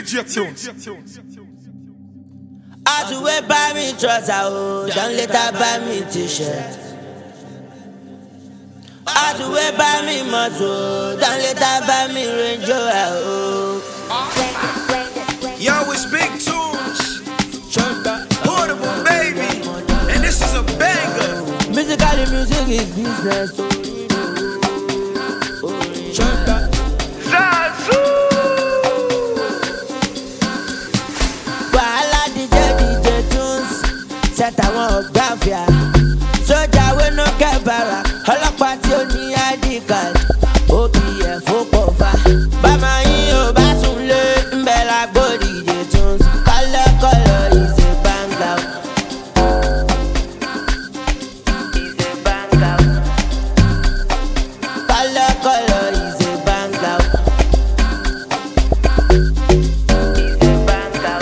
DJ Tunes. As you wear buy me trouser, oh, don't let her buy me t-shirt. As you wear buy me muscle, don't let her buy me Range Rover, oh. Yo, it's Big Tunes, Portable baby, and this is a banger. Musically, music is business. Zazu. Wahala DJ Tunes, set àwọn ọ̀gbáfíà. Sójà wey no get barrack, ọlọ́pàá tí ó ní ID card. Ó kì í ẹ̀ fọ́pọ̀ fa. Bàmá yín ò bá sùn lé, ń bẹ̀ lágbo DJ Tunes. Kọ́lọ́kọ́lọ́ is a banger. Is a banger. Kọ́lọ́kọ́lọ́ is a banger. Is a banger.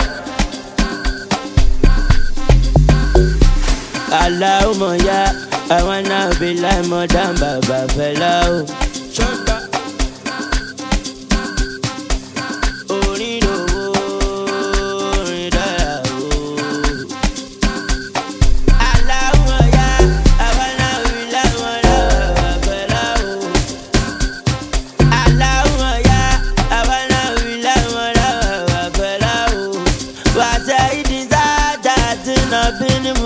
Allahumma ya, I wanna be like more than Baba Fela. Orin lówó, orin dára o. Allahumma ya, I wanna be like more than Baba Fela. Allahumma ya, I wanna be like more than Baba Fela. What's it desire that not been in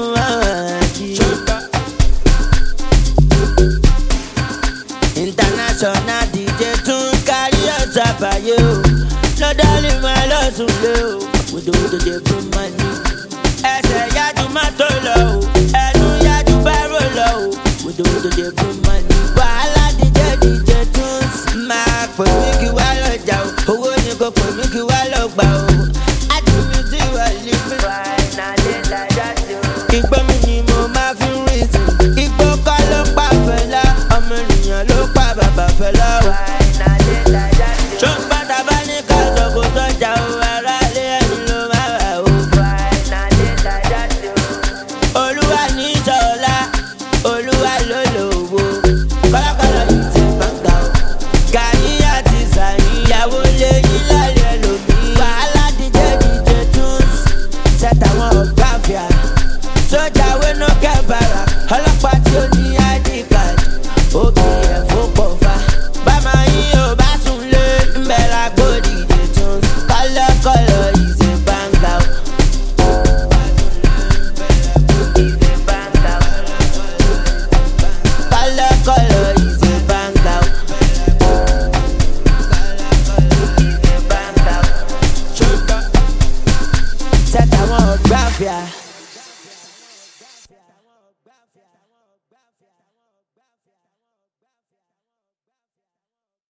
International DJ Tunes carry us up by you. No darling, my love to you. We do the bring money. Ẹsẹ̀ yájú má tó lọ o, ẹnu yájú bárò lọ o. We do the bring money. Wàhálà DJ Tunes máa pè mí kí wá lọ jà o. Owó ni kò pè mí kí wá lọ gbà o.